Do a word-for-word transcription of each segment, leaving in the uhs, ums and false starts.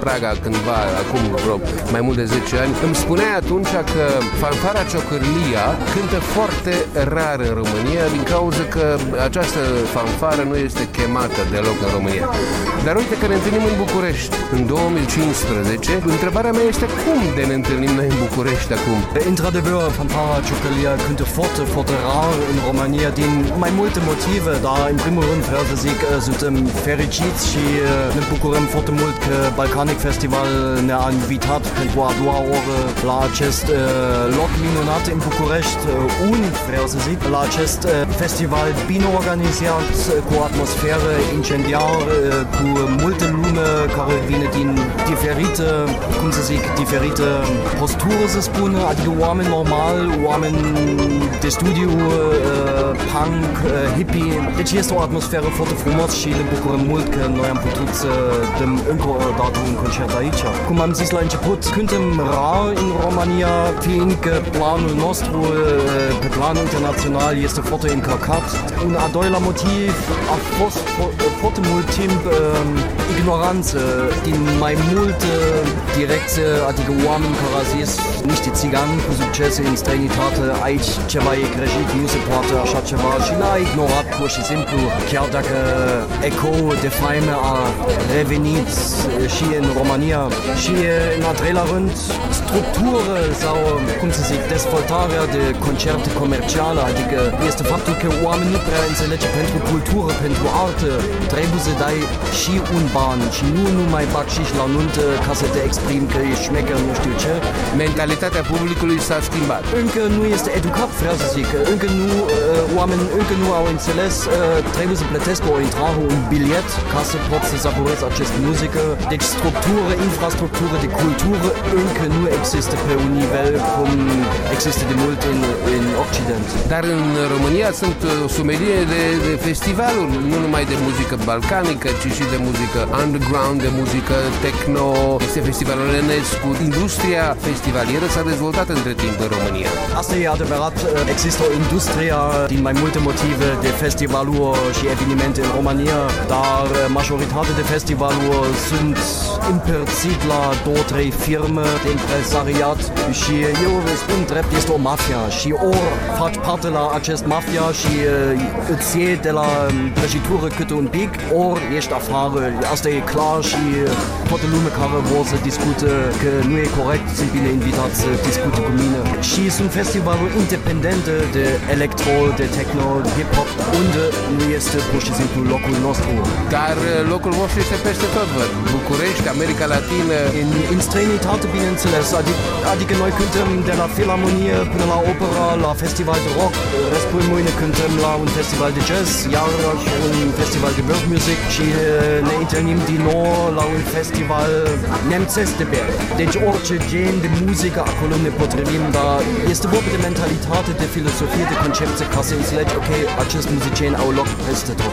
Praga cândva, acum vreo mai mult de zece ani, îmi spunea atunci că fanfara Ciocârlia cântă foarte rar în România din cauza că această fanfară nu este chemată deloc în România. Dar uite că ne întâlnim în București în două mii cincisprezece. Întrebarea mea este cum de ne întâlnim noi în București acum? Într-adevăr, fanfara Ciocârlia cântă foarte, foarte rar în România din mai multe motive, dar în primul rând vreau să zic, suntem fericiți și ne bucurăm foarte mult că Balkanic Festival ne-a invitat pentru a doua oră la acest uh, loc minunat în București, uh, unic vreau să zic, la acest uh, festival bine organizat, uh, cu atmosferă incendiar, uh, cu multe lume care vine din diferite, cum să zic, diferite posturi, să spun, adică oameni normali, oameni de studiu, uh, punk, uh, hippie. Deci este o atmosferă foarte frumos și ne bucurăm mult că noi am putut să dăm încă o dată un concert aici. Cum am zis la început, cântăm rar în România, fiindcă planul nostru pe plan internațional este foarte încărcat. Un al doilea motiv a fost foarte mult timp uh, ignoranță din mai multe direcții, adică oameni care au zis niște țigani cu succes în străinitate, aici ceva e greșit, nu se poate așa ceva și l-a ignorat pur și simplu, chiar dacă Echo de faime a revenit și în România. Și în al treilea rând, structură sau, cum să zic, dezvoltarea de concerte comerciale, adică este faptul că oamenii nu prea înțelege pentru cultură, pentru artă, trebuie să dai și un ban și nu numai bacșiș la nuntă ca să te exprimi că ești șmecher, nu știu ce. Mentalitatea publicului s-a schimbat. Încă nu este educat, vreau să zic, încă nu, oamenii încă nu au înțeles, trebuie să plătesc o intrare, un bilet ca să pot să savurez această muzică. Deci structură, infrastructură de cultură încă nu există pe un nivel cum există de mult în, în Occident. Dar în România sunt sumerie de, de festivaluri, nu numai de muzică balcanică, ci și de muzică underground, de muzică techno, este festivalul Enescu. Industria festivalieră s-a dezvoltat între timp în România. Asta e adevărat, există o industrie din mai multe motive de festivaluri și evenimente în România, dar majoritatea de festivaluri sunt împărțit la două, trei firme de impresariat și eu spun drept, este o mafia și ori faci parte la acest mafia și uh, îți iei de la prăjitură câte un pic, ori ești afară. Asta e clar și uh, toată lumea care vor să discute că nu e corect, sunt bine invitați să discute cu mine. Și sunt festivaluri independente de electro, de techno, de hip-hop, unde nu este pur și simplu locul nostru. Dar locul vostru este peste tot, văd. București, America Latină. In, în străinitate, bineînțeles, adică, adică noi cântăm de la filharmonie până la opera, la festival de rock, răspund mâine cântăm la un festival de jazz, iar un festival de world music și ne întâlnim din nou la un festival nemțesc de Berg. Deci orice gen de muzică acolo ne potrivim, dar este vorba de mentalitate, de filosofie, de concepție ca să înțelegi, ok, acest muzicieni au loc peste tot.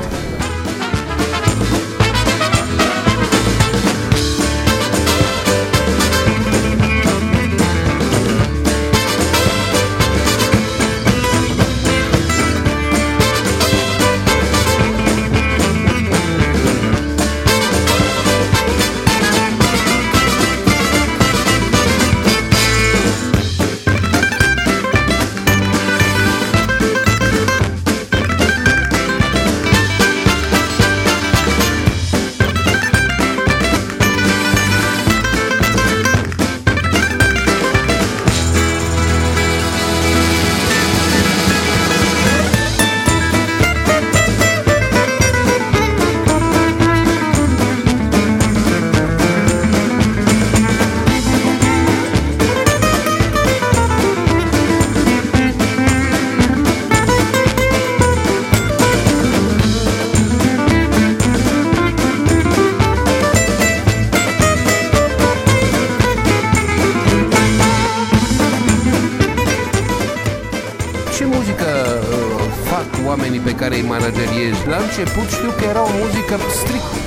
oamenii pe care îi manageriezi. La început știu că era o muzică strict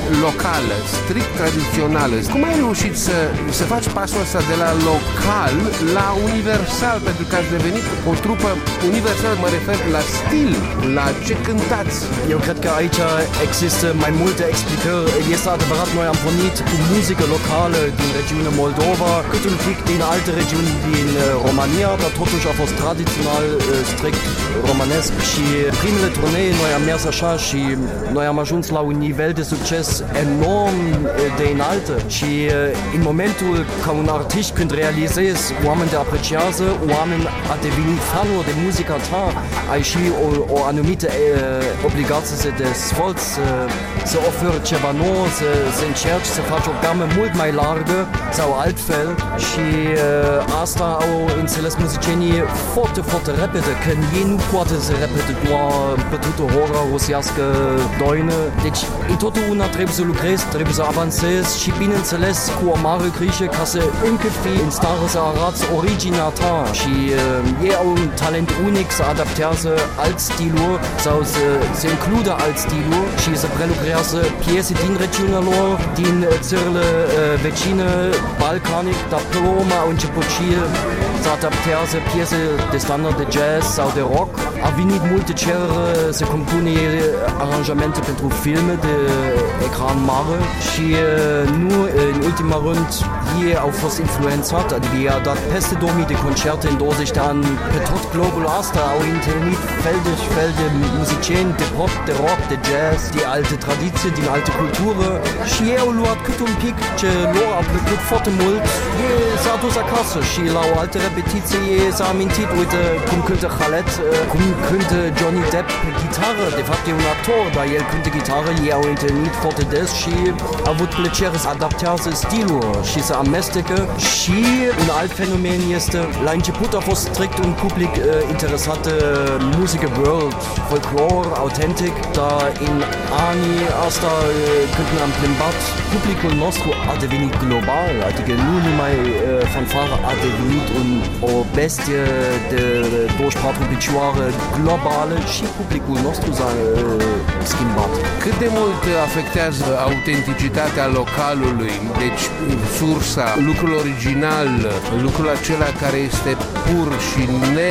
locală, strict tradițională. Cum ai reușit să, să faci pasul ăsta de la local la universal? Pentru că ați devenit o trupă universală, mă refer la stil, la ce cântați. Eu cred că aici există mai multe explicări. Este adevărat, noi am pornit cu muzică locală din regiunea Moldova, cât un pic din alte regiuni din România, dar totuși a fost tradițional, strict romanesc și primele turnee noi am mers așa și noi am ajuns la un nivel de succes enorm de înaltă și în momentul ca un artist când realizezi oameni te apreciază, oameni a devenit fanuri de muzica ta, ai și o, o anumită uh, obligație să te dezvolți, să, să oferi ceva nou, să, să încerci să faci o gamă mult mai largă sau altfel și uh, asta au înțeles muzicienii foarte, foarte repede, că ei nu poate să repete doar bătută hora rusească doină, deci întotdeauna trebuie să lucrezi, trebuie să avansezi și bineînțeles cu o mare grijă ca să încă fii în stare să arăți originea ta și uh, ei au un talent unic să adaptează alt stiluri sau să, să includă alt stiluri și să prelucrează piese din regiunea lor, din țările uh, vecine, balcanic, dar pe urmă au început și să adaptează piese de standard de jazz sau de rock. A venit multe cereri să compune aranjamente pentru filme de ecran mare și nu în ultima rând ei au fost influențat, adică ei au dat peste două mii de concerte în douăzeci de ani pe tot globul asta, au întâlnit fel de fel de muzicieni de pop, de rock, de jazz, de alte tradiții, din alte cultură și ei au luat cât un pic ce lor a plăcut foarte mult, ei s-a dus acasă și la o altă repetiție ei s-a amintit, uite cum cântă Khaled, cum cântă Johnny Depp gitară, de fapt e un actor, dar el cântă gitară, ei au întâlnit foarte des și au avut plăcere să adaptează stilul și să amestecă și un alt fenomen este, la început a fost strict un public uh, interesat de uh, muzică world, folklor, autentic, dar în anii asta uh, când ne-am plimbat, publicul nostru a devenit global, adică nu numai uh, fanfara a devenit un, o bestie de douăzeci și patru picioare globală și publicul nostru s-a uh, schimbat. Cât de mult afectează autenticitatea localului, deci sursa, lucrul original, lucrul acela care este pur și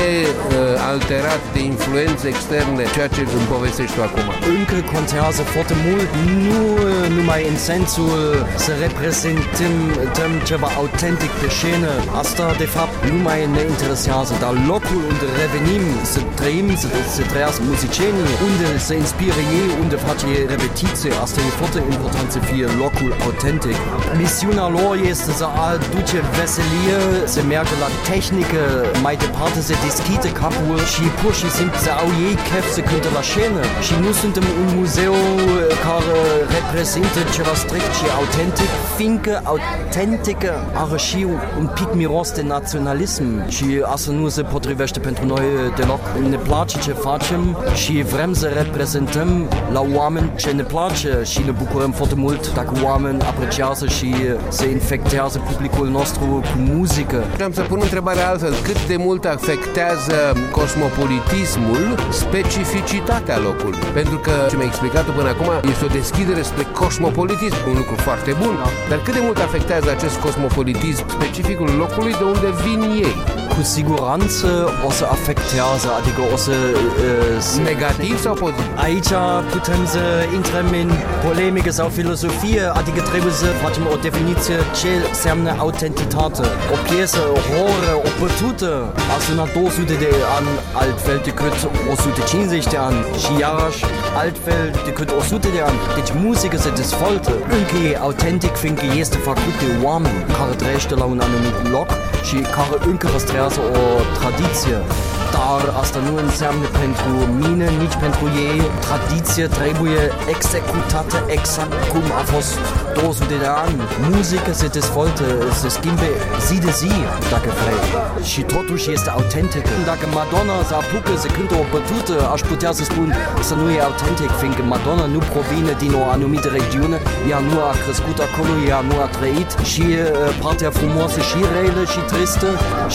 nealterat de influențe externe, ceea ce îmi povestești tu acum? Încă contează foarte mult, nu numai în sensul să reprezentăm ceva autentic pe scenă, asta de fapt nu mai ne interesează, dar locul unde revenim, să trăim, să, să trăiască muzicienii, unde se inspiră ei, unde face repetiție, asta e foarte important să fie locul autentic. Misiunea lor este să aduce veselie, să meargă la tehnică, mai departe să deschide capul și pur și simplu să au ei chef să cânte la scenă și nu suntem un muzeu care reprezintă ceva strict și autentic, fiindcă autentică are și un pic miros de naționalism și asta nu se potrivește pentru noi deloc. Ne place ce facem și vrem să reprezentăm la oameni ce ne place și ne bucurăm foarte mult dacă oameni apreciază și se infectează publicul nostru cu muzică. Am să pun întrebarea altfel. Cât de mult afectează cosmopolitismul specificitatea locului? Pentru că, ce mi-ai explicat până acum, este o deschidere spre cosmopolitism, un lucru foarte bun, dar cât de mult afectează acest cosmopolitism specificul locului de unde vin ei? Cu siguranță o să afectează, adică o să... Uh, Negativ sau pozitiv? Aici putem să intrăm în polemică sau filosofie, adică trebuie să facem o definiție ce înseamnă autentitate. O piesă, o horă, o bătută a sunat două sute de ani altfel decât o sută cincizeci de ani și iarăși altfel decât o sută de ani. Deci muzica se dezvoltă, încă e autentic, fiindcă este făcut de oameni care trăiește la un anumit loc și care încă răstrează o tradiție. Dar asta nu înseamnă pentru mine, nici pentru ei. Tradiția trebuie executată exact cum a fost două sute de ani. Muzica se dezvoltă, se schimbe zi de zi, dacă vrei. Și totuși este autentică. Dacă Madonna se apucă să cântă o bătută, aș putea să spun să nu e autentic, fiindcă Madonna nu provine din o anumită regiune, ea nu a crescut acolo, ea nu a trăit și uh, partea frumoasă și relă și tristă și nu poate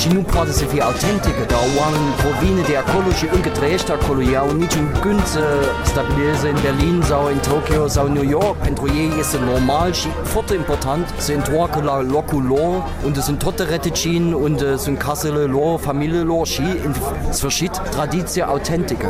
gerade so viel authentische da waren Provine der Ökologie ungedreht ja und nicht um Günze stabilise in Berlin sau in Tokio sau New York Pentroyer ist normal forte important sind Torkela Lokulo und es sind totte Rettetschien und es sind Kassele Lo Familie Lo Ski in verschied Tradition authentische.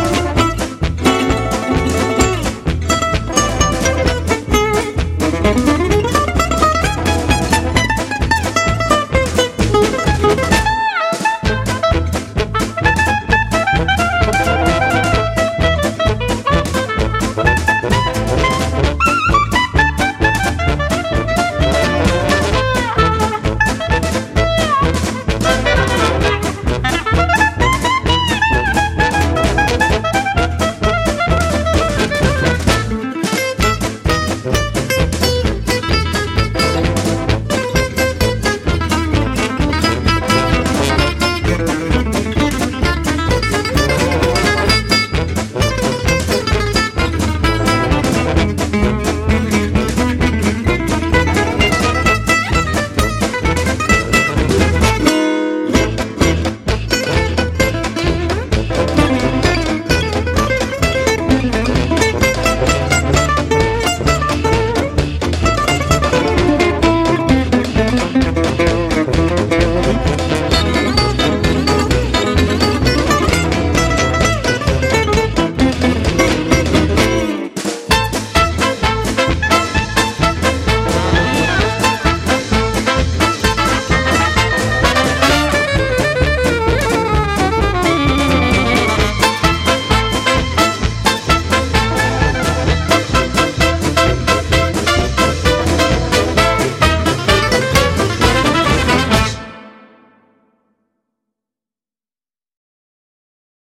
Thank you.